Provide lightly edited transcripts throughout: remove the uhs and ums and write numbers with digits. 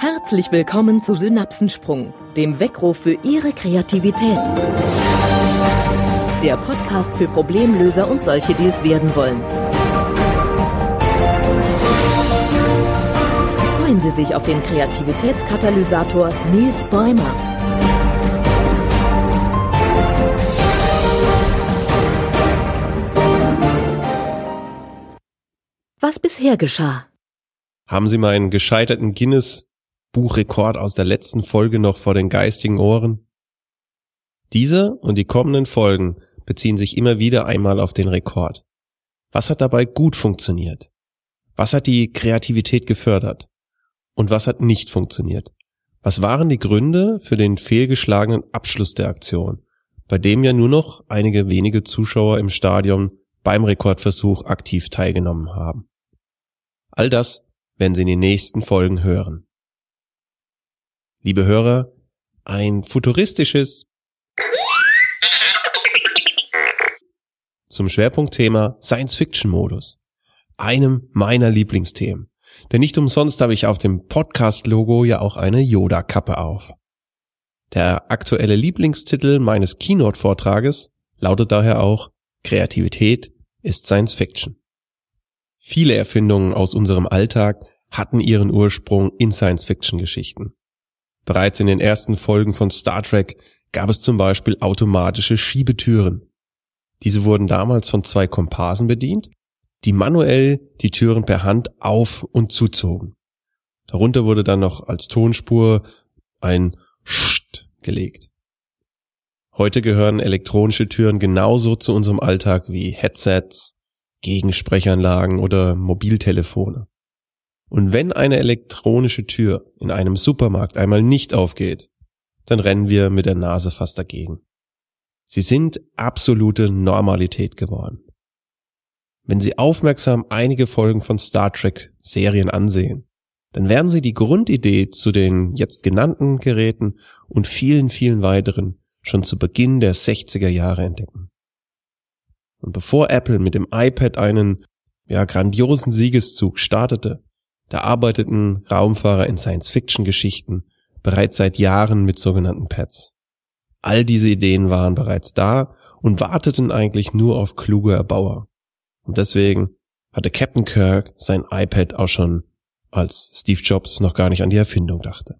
Herzlich willkommen zu Synapsensprung, dem Weckruf für Ihre Kreativität. Der Podcast für Problemlöser und solche, die es werden wollen. Freuen Sie sich auf den Kreativitätskatalysator Nils Bäumer. Was bisher geschah? Haben Sie meinen gescheiterten Guinness-Buchrekord aus der letzten Folge noch vor den geistigen Ohren? Diese und die kommenden Folgen beziehen sich immer wieder einmal auf den Rekord. Was hat dabei gut funktioniert? Was hat die Kreativität gefördert? Und was hat nicht funktioniert? Was waren die Gründe für den fehlgeschlagenen Abschluss der Aktion, bei dem ja nur noch einige wenige Zuschauer im Stadion beim Rekordversuch aktiv teilgenommen haben? All das werden Sie in den nächsten Folgen hören. Liebe Hörer, ein futuristisches zum Schwerpunktthema Science-Fiction-Modus, einem meiner Lieblingsthemen. Denn nicht umsonst habe ich auf dem Podcast-Logo ja auch eine Yoda-Kappe auf. Der aktuelle Lieblingstitel meines Keynote-Vortrages lautet daher auch: Kreativität ist Science-Fiction. Viele Erfindungen aus unserem Alltag hatten ihren Ursprung in Science-Fiction-Geschichten. Bereits in den ersten Folgen von Star Trek gab es zum Beispiel automatische Schiebetüren. Diese wurden damals von 2 Komparsen bedient, die manuell die Türen per Hand auf- und zuzogen. Darunter wurde dann noch als Tonspur ein Scht gelegt. Heute gehören elektronische Türen genauso zu unserem Alltag wie Headsets, Gegensprechanlagen oder Mobiltelefone. Und wenn eine elektronische Tür in einem Supermarkt einmal nicht aufgeht, dann rennen wir mit der Nase fast dagegen. Sie sind absolute Normalität geworden. Wenn Sie aufmerksam einige Folgen von Star Trek Serien ansehen, dann werden Sie die Grundidee zu den jetzt genannten Geräten und vielen, vielen weiteren schon zu Beginn der 60er Jahre entdecken. Und bevor Apple mit dem iPad einen grandiosen Siegeszug startete, da arbeiteten Raumfahrer in Science-Fiction-Geschichten bereits seit Jahren mit sogenannten Pads. All diese Ideen waren bereits da und warteten eigentlich nur auf kluge Erbauer. Und deswegen hatte Captain Kirk sein iPad auch schon, als Steve Jobs noch gar nicht an die Erfindung dachte.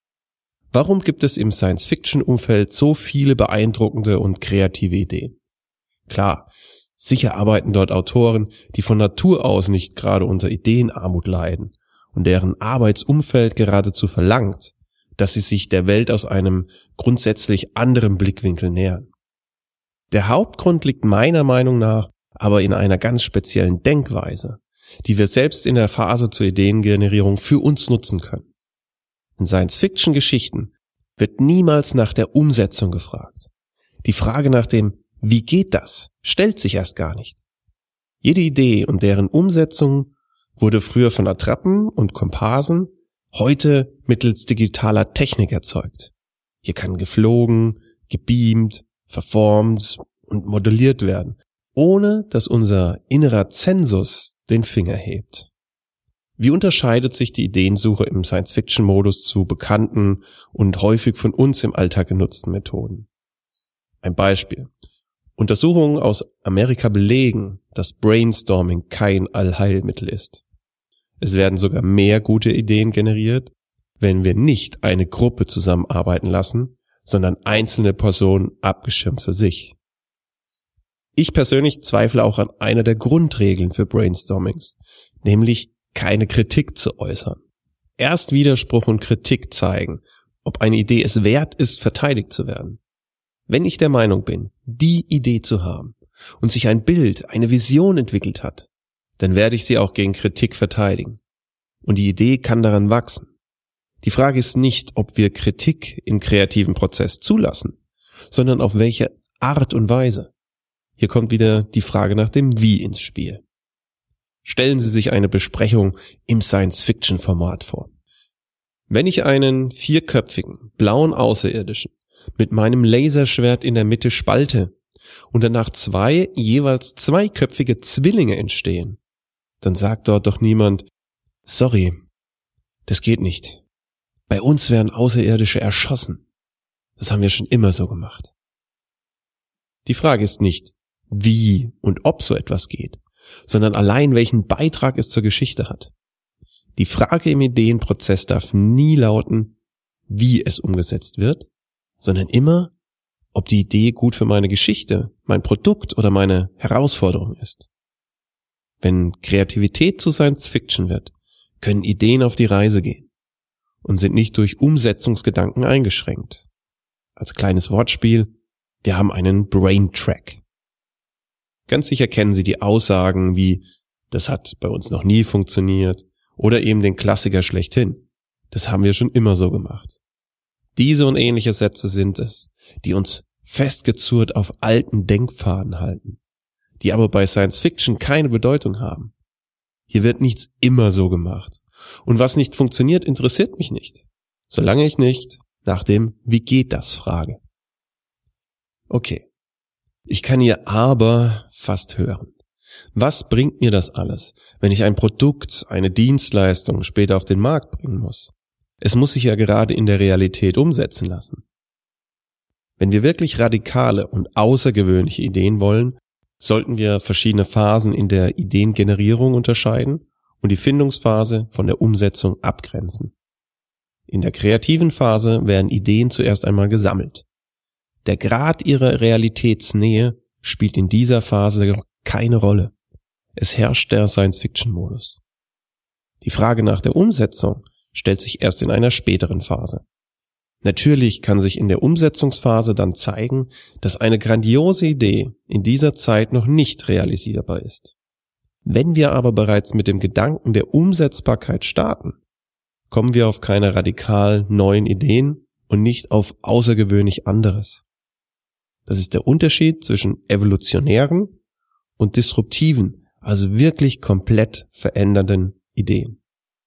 Warum gibt es im Science-Fiction-Umfeld so viele beeindruckende und kreative Ideen? Klar, sicher arbeiten dort Autoren, die von Natur aus nicht gerade unter Ideenarmut leiden und deren Arbeitsumfeld geradezu verlangt, dass sie sich der Welt aus einem grundsätzlich anderen Blickwinkel nähern. Der Hauptgrund liegt meiner Meinung nach aber in einer ganz speziellen Denkweise, die wir selbst in der Phase zur Ideengenerierung für uns nutzen können. In Science-Fiction-Geschichten wird niemals nach der Umsetzung gefragt. Die Frage nach dem Wie geht das? Stellt sich erst gar nicht. Jede Idee und deren Umsetzung wurde früher von Attrappen und Komparsen, heute mittels digitaler Technik erzeugt. Hier kann geflogen, gebeamt, verformt und modelliert werden, ohne dass unser innerer Zensus den Finger hebt. Wie unterscheidet sich die Ideensuche im Science-Fiction-Modus zu bekannten und häufig von uns im Alltag genutzten Methoden? Ein Beispiel. Untersuchungen aus Amerika belegen, dass Brainstorming kein Allheilmittel ist. Es werden sogar mehr gute Ideen generiert, wenn wir nicht eine Gruppe zusammenarbeiten lassen, sondern einzelne Personen abgeschirmt für sich. Ich persönlich zweifle auch an einer der Grundregeln für Brainstormings, nämlich keine Kritik zu äußern. Erst Widerspruch und Kritik zeigen, ob eine Idee es wert ist, verteidigt zu werden. Wenn ich der Meinung bin, die Idee zu haben und sich ein Bild, eine Vision entwickelt hat, dann werde ich sie auch gegen Kritik verteidigen. Und die Idee kann daran wachsen. Die Frage ist nicht, ob wir Kritik im kreativen Prozess zulassen, sondern auf welche Art und Weise. Hier kommt wieder die Frage nach dem Wie ins Spiel. Stellen Sie sich eine Besprechung im Science-Fiction-Format vor. Wenn ich einen 4-köpfigen, blauen Außerirdischen mit meinem Laserschwert in der Mitte spalte und danach 2 jeweils 2-köpfige Zwillinge entstehen, dann sagt dort doch niemand: Sorry, das geht nicht. Bei uns werden Außerirdische erschossen. Das haben wir schon immer so gemacht. Die Frage ist nicht, wie und ob so etwas geht, sondern allein welchen Beitrag es zur Geschichte hat. Die Frage im Ideenprozess darf nie lauten, wie es umgesetzt wird, sondern immer, ob die Idee gut für meine Geschichte, mein Produkt oder meine Herausforderung ist. Wenn Kreativität zu Science Fiction wird, können Ideen auf die Reise gehen und sind nicht durch Umsetzungsgedanken eingeschränkt. Als kleines Wortspiel, wir haben einen Brain Track. Ganz sicher kennen Sie die Aussagen wie, das hat bei uns noch nie funktioniert, oder eben den Klassiker schlechthin, das haben wir schon immer so gemacht. Diese und ähnliche Sätze sind es, die uns festgezurrt auf alten Denkpfaden halten, die aber bei Science Fiction keine Bedeutung haben. Hier wird nichts immer so gemacht. Und was nicht funktioniert, interessiert mich nicht, solange ich nicht nach dem Wie geht das frage. Okay, ich kann hier aber fast hören. Was bringt mir das alles, wenn ich ein Produkt, eine Dienstleistung später auf den Markt bringen muss? Es muss sich ja gerade in der Realität umsetzen lassen. Wenn wir wirklich radikale und außergewöhnliche Ideen wollen, sollten wir verschiedene Phasen in der Ideengenerierung unterscheiden und die Findungsphase von der Umsetzung abgrenzen. In der kreativen Phase werden Ideen zuerst einmal gesammelt. Der Grad ihrer Realitätsnähe spielt in dieser Phase keine Rolle. Es herrscht der Science-Fiction-Modus. Die Frage nach der Umsetzung stellt sich erst in einer späteren Phase. Natürlich kann sich in der Umsetzungsphase dann zeigen, dass eine grandiose Idee in dieser Zeit noch nicht realisierbar ist. Wenn wir aber bereits mit dem Gedanken der Umsetzbarkeit starten, kommen wir auf keine radikal neuen Ideen und nicht auf außergewöhnlich anderes. Das ist der Unterschied zwischen evolutionären und disruptiven, also wirklich komplett verändernden Ideen.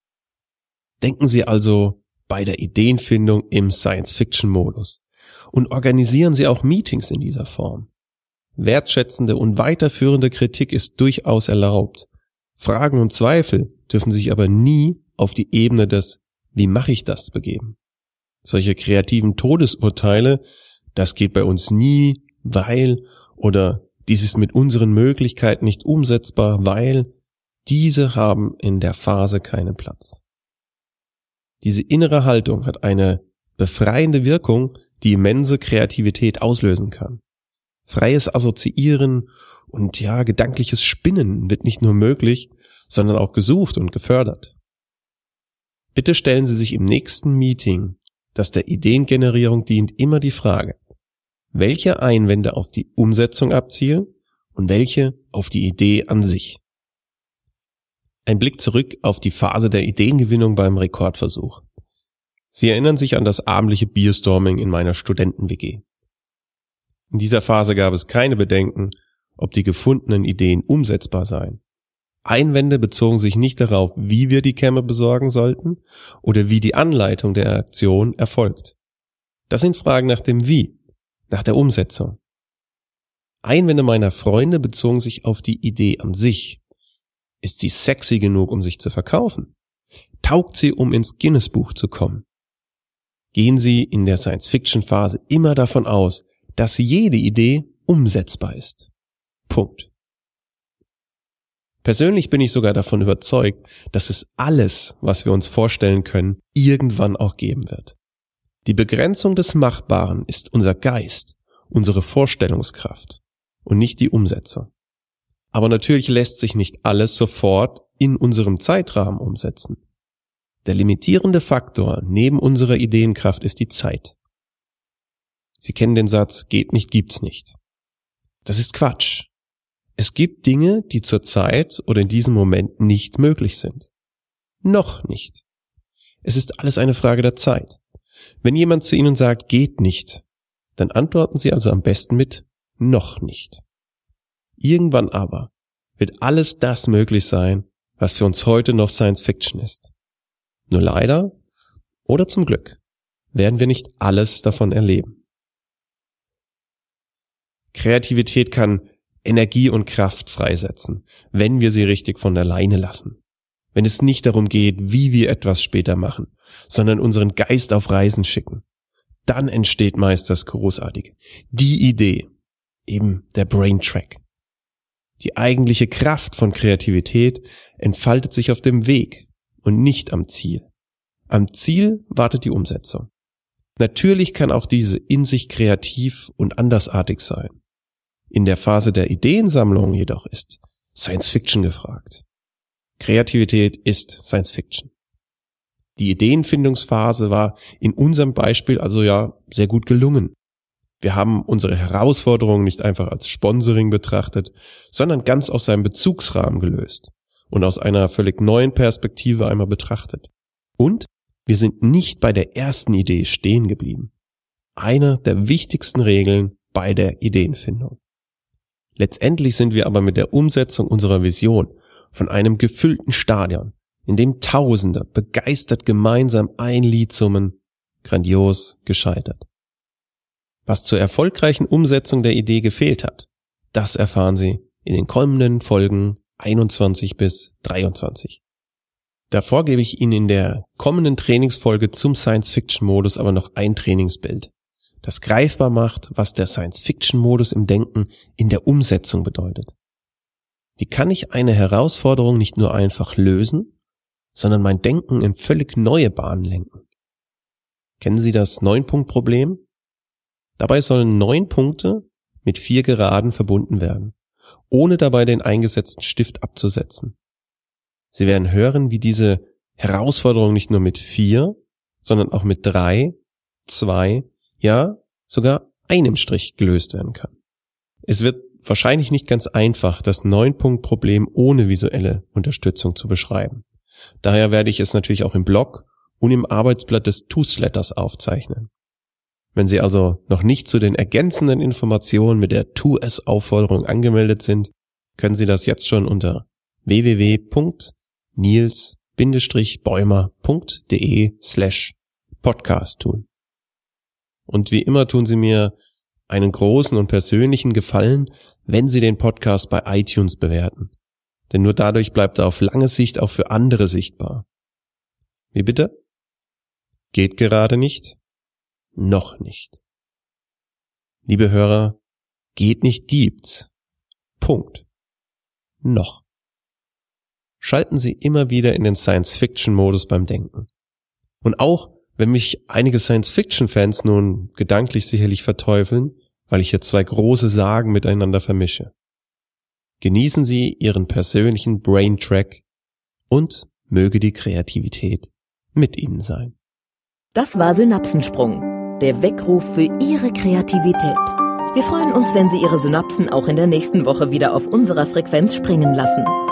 Denken Sie also bei der Ideenfindung im Science-Fiction-Modus und organisieren Sie auch Meetings in dieser Form. Wertschätzende und weiterführende Kritik ist durchaus erlaubt. Fragen und Zweifel dürfen sich aber nie auf die Ebene des Wie mache ich das begeben. Solche kreativen Todesurteile, das geht bei uns nie, weil oder dies ist mit unseren Möglichkeiten nicht umsetzbar, weil diese haben in der Phase keinen Platz. Diese innere Haltung hat eine befreiende Wirkung, die immense Kreativität auslösen kann. Freies Assoziieren und gedankliches Spinnen wird nicht nur möglich, sondern auch gesucht und gefördert. Bitte stellen Sie sich im nächsten Meeting, das der Ideengenerierung dient, immer die Frage, welche Einwände auf die Umsetzung abzielen und welche auf die Idee an sich. Ein Blick zurück auf die Phase der Ideengewinnung beim Rekordversuch. Sie erinnern sich an das abendliche Bierstorming in meiner Studenten-WG. In dieser Phase gab es keine Bedenken, ob die gefundenen Ideen umsetzbar seien. Einwände bezogen sich nicht darauf, wie wir die Kämme besorgen sollten oder wie die Anleitung der Aktion erfolgt. Das sind Fragen nach dem Wie, nach der Umsetzung. Einwände meiner Freunde bezogen sich auf die Idee an sich. Ist sie sexy genug, um sich zu verkaufen? Taugt sie, um ins Guinness-Buch zu kommen? Gehen Sie in der Science-Fiction-Phase immer davon aus, dass jede Idee umsetzbar ist. Punkt. Persönlich bin ich sogar davon überzeugt, dass es alles, was wir uns vorstellen können, irgendwann auch geben wird. Die Begrenzung des Machbaren ist unser Geist, unsere Vorstellungskraft und nicht die Umsetzung. Aber natürlich lässt sich nicht alles sofort in unserem Zeitrahmen umsetzen. Der limitierende Faktor neben unserer Ideenkraft ist die Zeit. Sie kennen den Satz, geht nicht, gibt's nicht. Das ist Quatsch. Es gibt Dinge, die zurzeit oder in diesem Moment nicht möglich sind. Noch nicht. Es ist alles eine Frage der Zeit. Wenn jemand zu Ihnen sagt, geht nicht, dann antworten Sie also am besten mit noch nicht. Irgendwann aber wird alles das möglich sein, was für uns heute noch Science Fiction ist. Nur leider oder zum Glück werden wir nicht alles davon erleben. Kreativität kann Energie und Kraft freisetzen, wenn wir sie richtig von der Leine lassen. wenn es nicht darum geht, wie wir etwas später machen, sondern unseren Geist auf Reisen schicken. Dann entsteht meist das Großartige. Die Idee, eben der Brain Track. Die eigentliche Kraft von Kreativität entfaltet sich auf dem Weg und nicht am Ziel. Am Ziel wartet die Umsetzung. Natürlich kann auch diese in sich kreativ und andersartig sein. In der Phase der Ideensammlung jedoch ist Science Fiction gefragt. Kreativität ist Science Fiction. Die Ideenfindungsphase war in unserem Beispiel also ja sehr gut gelungen. Wir haben unsere Herausforderungen nicht einfach als Sponsoring betrachtet, sondern ganz aus seinem Bezugsrahmen gelöst und aus einer völlig neuen Perspektive einmal betrachtet. Und wir sind nicht bei der ersten Idee stehen geblieben. Eine der wichtigsten Regeln bei der Ideenfindung. Letztendlich sind wir aber mit der Umsetzung unserer Vision von einem gefüllten Stadion, in dem Tausende begeistert gemeinsam ein Lied summen, grandios gescheitert. Was zur erfolgreichen Umsetzung der Idee gefehlt hat, das erfahren Sie in den kommenden Folgen 21 bis 23. Davor gebe ich Ihnen in der kommenden Trainingsfolge zum Science-Fiction-Modus aber noch ein Trainingsbild, das greifbar macht, was der Science-Fiction-Modus im Denken in der Umsetzung bedeutet. Wie kann ich eine Herausforderung nicht nur einfach lösen, sondern mein Denken in völlig neue Bahnen lenken? Kennen Sie das 9-Punkt-Problem? Dabei sollen 9 Punkte mit 4 Geraden verbunden werden, ohne dabei den eingesetzten Stift abzusetzen. Sie werden hören, wie diese Herausforderung nicht nur mit 4, sondern auch mit 3, 2, ja sogar einem Strich gelöst werden kann. Es wird wahrscheinlich nicht ganz einfach, das 9-Punkt-Problem ohne visuelle Unterstützung zu beschreiben. Daher werde ich es natürlich auch im Blog und im Arbeitsblatt des TwoSletters aufzeichnen. Wenn Sie also noch nicht zu den ergänzenden Informationen mit der TwoS-Aufforderung angemeldet sind, können Sie das jetzt schon unter www.nils-bäumer.de/podcast tun. Und wie immer tun Sie mir einen großen und persönlichen Gefallen, wenn Sie den Podcast bei iTunes bewerten. Denn nur dadurch bleibt er auf lange Sicht auch für andere sichtbar. Wie bitte? Geht gerade nicht? Noch nicht. Liebe Hörer, geht nicht gibt's. Punkt. Noch. Schalten Sie immer wieder in den Science-Fiction-Modus beim Denken. Und auch, wenn mich einige Science-Fiction-Fans nun gedanklich sicherlich verteufeln, weil ich hier 2 große Sagen miteinander vermische. Genießen Sie Ihren persönlichen Brain-Track und möge die Kreativität mit Ihnen sein. Das war Synapsensprung, der Weckruf für Ihre Kreativität. Wir freuen uns, wenn Sie Ihre Synapsen auch in der nächsten Woche wieder auf unserer Frequenz springen lassen.